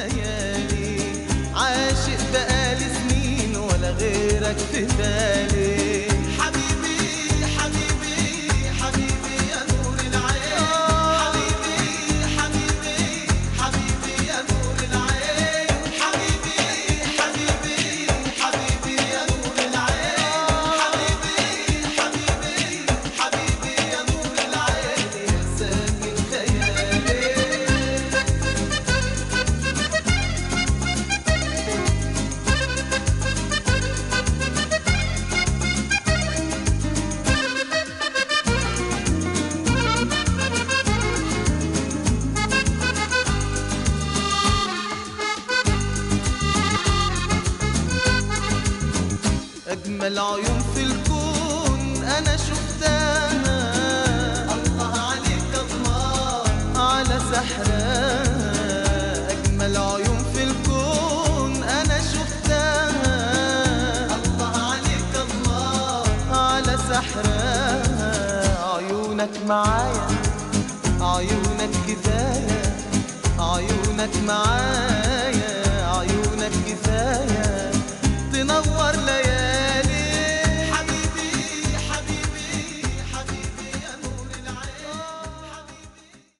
خيالي، عاشق بقالي سنين ولا غيرك في بالي. حبيبي حبيبي حبيبي يا نور العين، حبيبي حبيبي حبيبي يا نور العين، حبيبي حبيبي حبيبي يا نور العين، حبيبي حبيبي حبيبي يا نور العين، يا ساكن خيالي. أجمل عيون في الكون أنا شفتها، الله عليك الله على سحرها. أجمل عيون في الكون أنا شفتها، الله عليك الله على سحرها. عيونك معايا عيونك كفاية، عيونك معايا عيونك كفاية، تنور ليالي